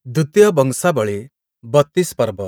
ଦ୍ୱିତୀୟ ବଂଶାବଳୀ 32 ପର୍ବ।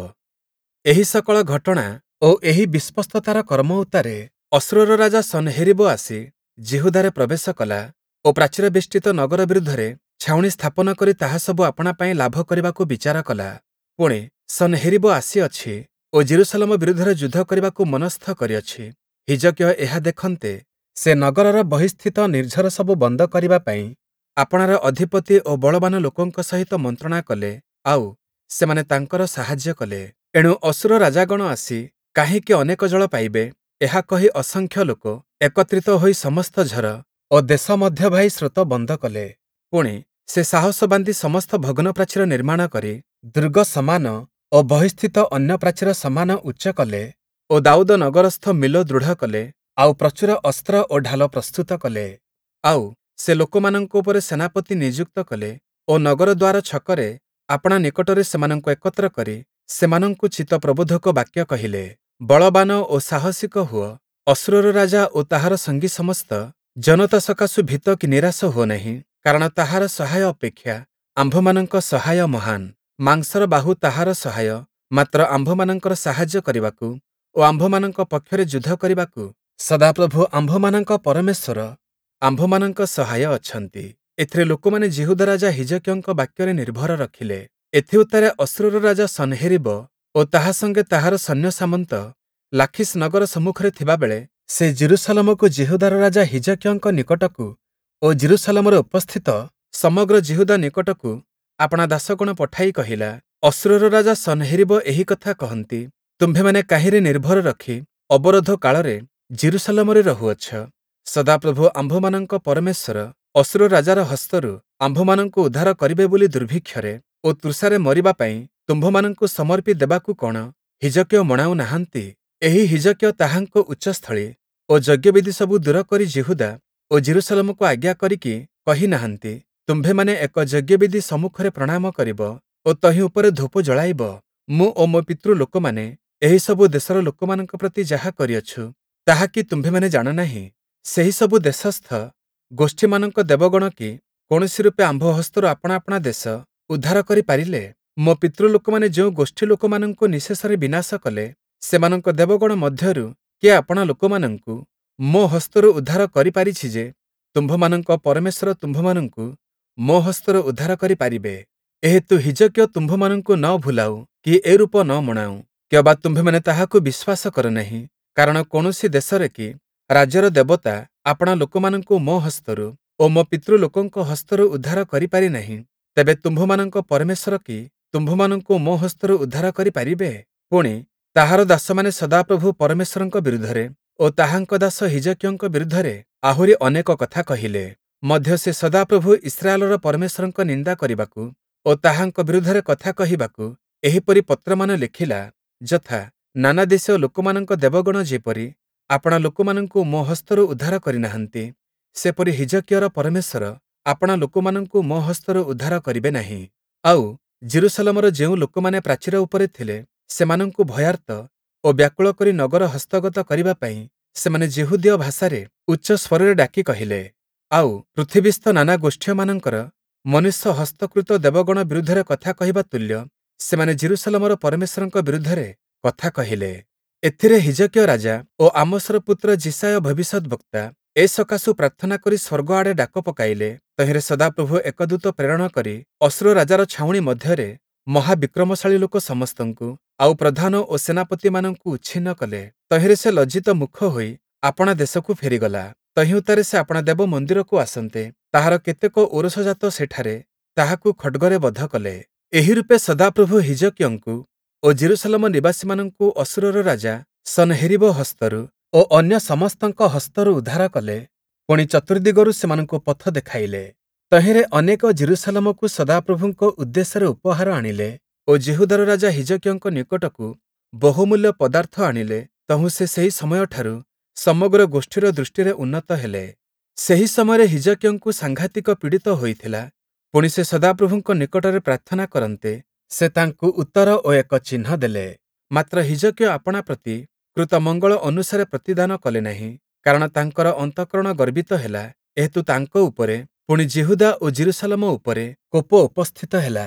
ଏହି ସକଳ ଘଟଣା ଓ ଏହି ବିଶ୍ୱସ୍ତତାର କର୍ମ ଉତ୍ତାରେ ଅଶ୍ଶୁରର ରାଜା ସନ୍ହେରିବ ଆସି ଜିହୁଦାରେ ପ୍ରବେଶ କଲା ଓ ପ୍ରାଚୀରବେଷ୍ଟିତ ନଗର ବିରୁଦ୍ଧରେ ଛାଉଣି ସ୍ଥାପନ କରି ତାହା ସବୁ ଆପଣା ପାଇଁ ଲାଭ କରିବାକୁ ବିଚାର କଲା। ପୁଣି ସନ୍ହେରିବ ଆସିଅଛି ଓ ଜେରୁସାଲେମ ବିରୁଦ୍ଧରେ ଯୁଦ୍ଧ କରିବାକୁ ମନସ୍ଥ କରିଅଛି। ହିଜକିୟ ଏହା ଦେଖନ୍ତେ ସେ ନଗରର ବହିଃସ୍ଥିତ ନିର୍ଝର ସବୁ ବନ୍ଦ କରିବା ପାଇଁ ଆପଣାର ଅଧିପତି ଓ ବଳବାନ ଲୋକଙ୍କ ସହିତ ମନ୍ତ୍ରଣା କଲେ, ଆଉ ସେମାନେ ତାଙ୍କର ସାହାଯ୍ୟ କଲେ। ଏଣୁ ଅଶ୍ଶୁର ରାଜାଗଣ ଆସି କାହିଁକି ଅନେକ ଜଳ ପାଇବେ, ଏହା କହି ଅସଂଖ୍ୟ ଲୋକ ଏକତ୍ରିତ ହୋଇ ସମସ୍ତ ଝର ଓ ଦେଶ ମଧ୍ୟଭାଇ ସ୍ରୋତ ବନ୍ଦ କଲେ। ପୁଣି ସେ ସାହସ ବାନ୍ଧି ସମସ୍ତ ଭଗ୍ନ ପ୍ରାଚୀର ନିର୍ମାଣ କରି ଦୁର୍ଗ ସମାନ ଓ ବହିଃସ୍ଥିତ ଅନ୍ୟ ପ୍ରାଚୀର ସମାନ ଉଚ୍ଚ କଲେ ଓ ଦାଉଦ ନଗରସ୍ଥ ମିଲୋ ଦୃଢ଼ କଲେ, ଆଉ ପ୍ରଚୁର ଅସ୍ତ୍ର ଓ ଢାଲ ପ୍ରସ୍ତୁତ କଲେ। ଆଉ ସେ ଲୋକମାନଙ୍କ ଉପରେ ସେନାପତି ନିଯୁକ୍ତ କଲେ ଓ ନଗର ଦ୍ୱାର ଛକରେ ଆପଣା ନିକଟରେ ସେମାନଙ୍କୁ ଏକତ୍ର କରି ସେମାନଙ୍କୁ ଚିତ୍ତପ୍ରବୋଧକ ବାକ୍ୟ କହିଲେ। ବଳବାନ ଓ ସାହସିକ ହୁଅ, ଅଶ୍ଶୁରର ରାଜା ଓ ତାହାର ସଙ୍ଗୀ ସମସ୍ତ ଜନତା ସକାଶୁ ଭୀତ କି ନିରାଶ ହୁଅ ନାହିଁ, କାରଣ ତାହାର ସହାୟ ଅପେକ୍ଷା ଆମ୍ଭମାନଙ୍କ ସହାୟ ମହାନ। ମାଂସର ବାହୁ ତାହାର ସହାୟ, ମାତ୍ର ଆମ୍ଭମାନଙ୍କର ସାହାଯ୍ୟ କରିବାକୁ ଓ ଆମ୍ଭମାନଙ୍କ ପକ୍ଷରେ ଯୁଦ୍ଧ କରିବାକୁ ସଦାପ୍ରଭୁ ଆମ୍ଭମାନଙ୍କ ପରମେଶ୍ୱର ଆମ୍ଭମାନଙ୍କ ସହାୟ ଅଛନ୍ତି। ଏଥିରେ ଲୋକମାନେ ଜିହୁଦା ରାଜା ହିଜକିୟଙ୍କ ବାକ୍ୟରେ ନିର୍ଭର ରଖିଲେ। ଏଥି ଉତ୍ତାରେ ଅଶ୍ଶୁରର ରାଜା ସନ୍ହେରିବ ଓ ତାହା ସଙ୍ଗେ ତାହାର ସୈନ୍ୟ ସାମନ୍ତ ଲାଖିସ୍ ନଗର ସମ୍ମୁଖରେ ଥିବାବେଳେ ସେ ଜେରୁସାଲେମକୁ ଜିହୁଦାର ରାଜା ହିଜକିୟଙ୍କ ନିକଟକୁ ଓ ଜେରୁସାଲେମରେ ଉପସ୍ଥିତ ସମଗ୍ର ଜିହୁଦା ନିକଟକୁ ଆପଣା ଦାସଗଣ ପଠାଇ କହିଲା, ଅଶ୍ଶୁରର ରାଜା ସନ୍ହେରିବ ଏହି କଥା କହନ୍ତି, ତୁମ୍ଭେମାନେ କାହିଁରେ ନିର୍ଭର ରଖି ଅବରୋଧ କାଳରେ ଜେରୁସାଲେମରେ ରହୁଅଛ? ସଦାପ୍ରଭୁ ଆମ୍ଭମାନଙ୍କ ପରମେଶ୍ୱର ଅଶ୍ଶୁର ରାଜାର ହସ୍ତରୁ ଆମ୍ଭମାନଙ୍କୁ ଉଦ୍ଧାର କରିବେ ବୋଲି ଦୁର୍ଭିକ୍ଷରେ ଓ ତୃଷାରେ ମରିବା ପାଇଁ ତୁମ୍ଭମାନଙ୍କୁ ସମର୍ପି ଦେବାକୁ କଣ ହିଜକିୟ ମଣାଉ ନାହାନ୍ତି? ଏହି ହିଜକିୟ ତାହାଙ୍କ ଉଚ୍ଚସ୍ଥଳୀ ଓ ଯଜ୍ଞବେଦୀ ସବୁ ଦୂର କରି ଜିହୁଦା ଓ ଜେରୁସାଲେମକୁ ଆଜ୍ଞା କରିକି କହି ନାହାନ୍ତି, ତୁମ୍ଭେମାନେ ଏକ ଯଜ୍ଞବେଦୀ ସମ୍ମୁଖରେ ପ୍ରଣାମ କରିବ ଓ ତହିଁ ଉପରେ ଧୂପ ଜଳାଇବ। ମୁଁ ଓ ମୋ ପିତୃ ଲୋକମାନେ ଏହି ସବୁ ଦେଶର ଲୋକମାନଙ୍କ ପ୍ରତି ଯାହା କରିଅଛୁ, ତାହା କି ତୁମ୍ଭେମାନେ ଜାଣ ନାହିଁ? ସେହି ସବୁ ଦେଶସ୍ଥ ଗୋଷ୍ଠୀମାନଙ୍କ ଦେବଗଣ କି କୌଣସି ରୂପେ ଆମ୍ଭ ହସ୍ତରୁ ଆପଣା ଆପଣା ଦେଶ ଉଦ୍ଧାର କରି ପାରିଲେ? ମୋ ପିତୃ ଲୋକମାନେ ଯେଉଁ ଗୋଷ୍ଠୀ ଲୋକମାନଙ୍କୁ ନିଃଶେଷରେ ବିନାଶ କଲେ, ସେମାନଙ୍କ ଦେବଗଣ ମଧ୍ୟରୁ କିଏ ଆପଣା ଲୋକମାନଙ୍କୁ ମୋ ହସ୍ତରୁ ଉଦ୍ଧାର କରିପାରିଛି ଯେ ତୁମ୍ଭମାନଙ୍କ ପରମେଶ୍ୱର ତୁମ୍ଭମାନଙ୍କୁ ମୋ ହସ୍ତରୁ ଉଦ୍ଧାର କରି ପାରିବେ? ଏହେତୁ ହିଜକିୟ ତୁମ୍ଭମାନଙ୍କୁ ନ ଭୁଲାଉ କି ଏ ରୂପ ନ ମଣାଉ, କିଅବା ତୁମ୍ଭେମାନେ ତାହାକୁ ବିଶ୍ୱାସ କର ନାହିଁ। କାରଣ କୌଣସି ଦେଶରେ କି ରାଜ୍ୟର ଦେବତା ଆପଣା ଲୋକମାନଙ୍କୁ ମୋ ହସ୍ତରୁ ଓ ମୋ ପିତୃ ଲୋକଙ୍କ ହସ୍ତରୁ ଉଦ୍ଧାର କରିପାରି ନାହିଁ, ତେବେ ତୁମ୍ଭମାନଙ୍କ ପରମେଶ୍ୱର କି ତୁମ୍ଭମାନଙ୍କୁ ମୋ ହସ୍ତରୁ ଉଦ୍ଧାର କରିପାରିବେ? ପୁଣି ତାହାର ଦାସମାନେ ସଦାପ୍ରଭୁ ପରମେଶ୍ୱରଙ୍କ ବିରୁଦ୍ଧରେ ଓ ତାହାଙ୍କ ଦାସ ହିଜକିୟଙ୍କ ବିରୁଦ୍ଧରେ ଆହୁରି ଅନେକ କଥା କହିଲେ ମଧ୍ୟ ସେ ସଦାପ୍ରଭୁ ଇସ୍ରାଏଲର ପରମେଶ୍ୱରଙ୍କ ନିନ୍ଦା କରିବାକୁ ଓ ତାହାଙ୍କ ବିରୁଦ୍ଧରେ କଥା କହିବାକୁ ଏହିପରି ପତ୍ରମାନ ଲେଖିଲା, ଯଥା ନାନା ଦେଶୀୟ ଲୋକମାନଙ୍କ ଦେବଗଣ ଯେପରି ଆପଣା ଲୋକମାନଙ୍କୁ ମୋ ହସ୍ତରୁ ଉଦ୍ଧାର କରିନାହାନ୍ତି, ସେପରି ହିଜକିୟର ପରମେଶ୍ୱର ଆପଣା ଲୋକମାନଙ୍କୁ ମୋ ହସ୍ତରୁ ଉଦ୍ଧାର କରିବେ ନାହିଁ। ଆଉ ଜେରୁସାଲେମର ଯେଉଁ ଲୋକମାନେ ପ୍ରାଚୀର ଉପରେ ଥିଲେ, ସେମାନଙ୍କୁ ଭୟାର୍ତ୍ତ ଓ ବ୍ୟାକୁଳ କରି ନଗର ହସ୍ତଗତ କରିବା ପାଇଁ ସେମାନେ ଜିହୁଦୀୟ ଭାଷାରେ ଉଚ୍ଚ ସ୍ୱରରେ ଡାକି କହିଲେ। ଆଉ ପୃଥିବୀସ୍ଥ ନାନା ଗୋଷ୍ଠୀମାନଙ୍କର ମନୁଷ୍ୟ ହସ୍ତକୃତ ଦେବଗଣ ବିରୁଦ୍ଧରେ କଥା କହିବା ତୁଲ୍ୟ ସେମାନେ ଜେରୁସାଲେମର ପରମେଶ୍ୱରଙ୍କ ବିରୁଦ୍ଧରେ କଥା କହିଲେ। ଏଥିରେ ହିଜକିୟ ରାଜା ଓ ଆମୋସର ପୁତ୍ର ଯିଶାୟ ଭବିଷ୍ୟତ୍ ବକ୍ତା ଏ ସକାଶୁ ପ୍ରାର୍ଥନା କରି ସ୍ୱର୍ଗ ଆଡ଼େ ଡାକ ପକାଇଲେ। ତହିଁରେ ସଦାପ୍ରଭୁ ଏକ ଦୂତ ପ୍ରେରଣ କରି ଅଶ୍ଶୁର ରାଜାର ଛାଉଣି ମଧ୍ୟରେ ମହାବିକ୍ରମଶାଳୀ ଲୋକ ସମସ୍ତଙ୍କୁ ଆଉ ପ୍ରଧାନ ଓ ସେନାପତିମାନଙ୍କୁ ଉଚ୍ଛିନ୍ନ କଲେ। ତହିଁରେ ସେ ଲଜ୍ଜିତ ମୁଖ ହୋଇ ଆପଣା ଦେଶକୁ ଫେରିଗଲା। ତହିଁ ଉତ୍ତାରେ ସେ ଆପଣା ଦେବ ମନ୍ଦିରକୁ ଆସନ୍ତେ ତାହାର କେତେକ ଔରସଜାତ ସେଠାରେ ତାହାକୁ ଖଡ୍ଗରେ ବଧ କଲେ। ଏହି ରୂପେ ସଦାପ୍ରଭୁ ହିଜକିୟଙ୍କୁ ଓ ଜେରୁସାଲେମ ନିବାସୀମାନଙ୍କୁ ଅଶ୍ଶୁରର ରାଜା ସନ୍ହେରିବ ହସ୍ତରୁ ଓ ଅନ୍ୟ ସମସ୍ତଙ୍କ ହସ୍ତରୁ ଉଦ୍ଧାର କଲେ। ପୁଣି ଚତୁର୍ଦ୍ଦିଗରୁ ସେମାନଙ୍କୁ ପଥ ଦେଖାଇଲେ। ତହିଁରେ ଅନେକ ଜେରୁସାଲେମକୁ ସଦାପ୍ରଭୁଙ୍କ ଉଦ୍ଦେଶ୍ୟରେ ଉପହାର ଆଣିଲେ ଓ ଜିହୁଦାର ରାଜା ହିଜକିୟଙ୍କ ନିକଟକୁ ବହୁମୂଲ୍ୟ ପଦାର୍ଥ ଆଣିଲେ। ତହୁଁ ସେ ସେହି ସମୟଠାରୁ ସମଗ୍ର ଗୋଷ୍ଠୀର ଦୃଷ୍ଟିରେ ଉନ୍ନତ ହେଲେ। ସେହି ସମୟରେ ହିଜକିୟଙ୍କୁ ସାଂଘାତିକ ପୀଡ଼ିତ ହୋଇଥିଲା। ପୁଣି ସେ ସଦାପ୍ରଭୁଙ୍କ ନିକଟରେ ପ୍ରାର୍ଥନା କରନ୍ତେ ସେ ତାଙ୍କୁ ଉତ୍ତର ଓ ଏକ ଚିହ୍ନ ଦେଲେ। ମାତ୍ର ହିଜକିୟ ଆପଣା ପ୍ରତି କୃତ ମଙ୍ଗଳ ଅନୁସାରେ ପ୍ରତିଦାନ କଲେ ନାହିଁ, କାରଣ ତାଙ୍କର ଅନ୍ତଃକରଣ ଗର୍ବିତ ହେଲା। ଏହେତୁ ତାଙ୍କ ଉପରେ ପୁଣି ଜିହୁଦା ଓ ଜେରୁସାଲେମ ଉପରେ କୋପ ଉପସ୍ଥିତ ହେଲା।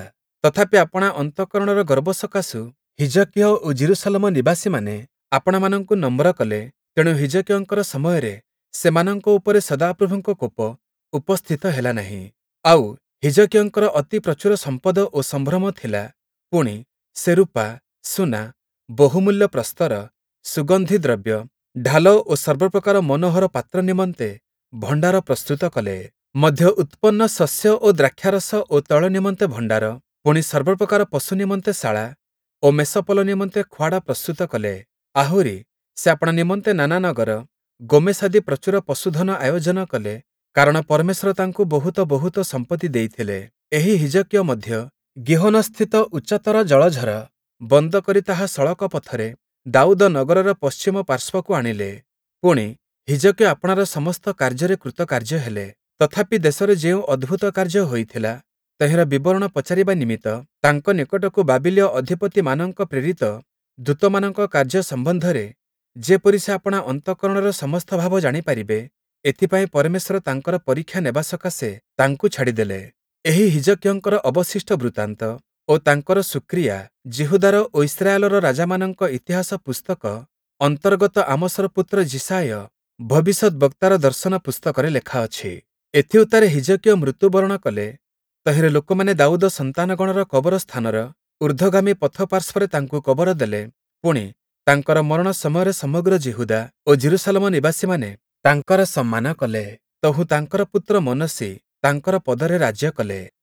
ତଥାପି ଆପଣା ଅନ୍ତଃକରଣର ଗର୍ବ ସକାଶୁ ହିଜକିୟ ଓ ଜିରୁସାଲମ ନିବାସୀମାନେ ଆପଣମାନଙ୍କୁ ନମ୍ର କଲେ। ତେଣୁ ହିଜକିୟଙ୍କର ସମୟରେ ସେମାନଙ୍କ ଉପରେ ସଦାପ୍ରଭୁଙ୍କ କୋପ ଉପସ୍ଥିତ ହେଲା ନାହିଁ। ଆଉ ହିଜକିୟଙ୍କର ଅତି ପ୍ରଚୁର ସମ୍ପଦ ଓ ସମ୍ଭ୍ରମ ଥିଲା। ପୁଣି ସେ ରୂପା, ସୁନା, ବହୁମୂଲ୍ୟ ପ୍ରସ୍ତର, ସୁଗନ୍ଧି ଦ୍ରବ୍ୟ, ଢାଲ ଓ ସର୍ବପ୍ରକାର ମନୋହର ପାତ୍ର ନିମନ୍ତେ ଭଣ୍ଡାର ପ୍ରସ୍ତୁତ କଲେ। ମଧ୍ୟ ଉତ୍ପନ୍ନ ଶସ୍ୟ ଓ ଦ୍ରାକ୍ଷାରସ ଓ ତୈଳ ନିମନ୍ତେ ଭଣ୍ଡାର, ପୁଣି ସର୍ବପ୍ରକାର ପଶୁ ନିମନ୍ତେ ଶାଳା ଓ ମେଷପଲ ନିମନ୍ତେ ଖୁଆଡ଼ା ପ୍ରସ୍ତୁତ କଲେ। ଆହୁରି ସେ ଆପଣା ନିମନ୍ତେ ନାନା ନଗର, ଗୋମେଶ ଆଦି ପ୍ରଚୁର ପଶୁଧନ ଆୟୋଜନ କଲେ, କାରଣ ପରମେଶ୍ୱର ତାଙ୍କୁ ବହୁତ ବହୁତ ସମ୍ପତ୍ତି ଦେଇଥିଲେ। ଏହି ହିଜକିୟ ମଧ୍ୟ ଗିହୋନସ୍ଥିତ ଉଚ୍ଚତର ଜଳଝର ବନ୍ଦ କରି ତାହା ସଳକ ପଥରେ ଦାଉଦ ନଗରର ପଶ୍ଚିମ ପାର୍ଶ୍ୱକୁ ଆଣିଲେ। ପୁଣି ହିଜକିୟ ଆପଣାର ସମସ୍ତ କାର୍ଯ୍ୟରେ କୃତକାର୍ଯ୍ୟ ହେଲେ। ତଥାପି ଦେଶରେ ଯେଉଁ ଅଦ୍ଭୁତ କାର୍ଯ୍ୟ ହୋଇଥିଲା, ତହିଁର ବିବରଣ ପଚାରିବା ନିମିତ୍ତ ତାଙ୍କ ନିକଟକୁ ବାବିଲୀୟ ଅଧିପତିମାନଙ୍କ ପ୍ରେରିତ ଦୂତମାନଙ୍କ କାର୍ଯ୍ୟ ସମ୍ବନ୍ଧରେ ଯେପରି ସେ ଆପଣା ଅନ୍ତଃକରଣର ସମସ୍ତ ଭାବ ଜାଣିପାରିବେ, ଏଥିପାଇଁ ପରମେଶ୍ୱର ତାଙ୍କର ପରୀକ୍ଷା ନେବା ସକାଶେ ତାଙ୍କୁ ଛାଡ଼ିଦେଲେ। ଏହି ହିଜକିୟଙ୍କର ଅବଶିଷ୍ଟ ବୃତ୍ତାନ୍ତ ଓ ତାଙ୍କର ସୁକ୍ରିୟା ଜିହୁଦାର ଓ ଇସ୍ରାଏଲର ରାଜାମାନଙ୍କ ଇତିହାସ ପୁସ୍ତକ ଅନ୍ତର୍ଗତ ଆମୋସର ପୁତ୍ର ଯିଶାୟ ଭବିଷ୍ୟତ୍ ବକ୍ତାର ଦର୍ଶନ ପୁସ୍ତକରେ ଲେଖା ଅଛି। ଏଥି ଉତ୍ତାରେ ହିଜକିୟ ମୃତ୍ୟୁବରଣ କଲେ। ତହିଁରେ ଲୋକମାନେ ଦାଉଦ ସନ୍ତାନଗଣର କବର ସ୍ଥାନର ଊର୍ଦ୍ଧ୍ୱଗାମୀ ପଥ ପାର୍ଶ୍ୱରେ ତାଙ୍କୁ କବର ଦେଲେ। ପୁଣି ତାଙ୍କର ମରଣ ସମୟରେ ସମଗ୍ର ଜିହୁଦା ଓ ଜିରୁସାଲମ ନିବାସୀମାନେ ତାଙ୍କର ସମ୍ମାନ କଲେ। ତହୁଁ ତାଙ୍କର ପୁତ୍ର ମନସ୍ସୀ ତାଙ୍କର ପଦରେ ରାଜ୍ୟ କଲେ।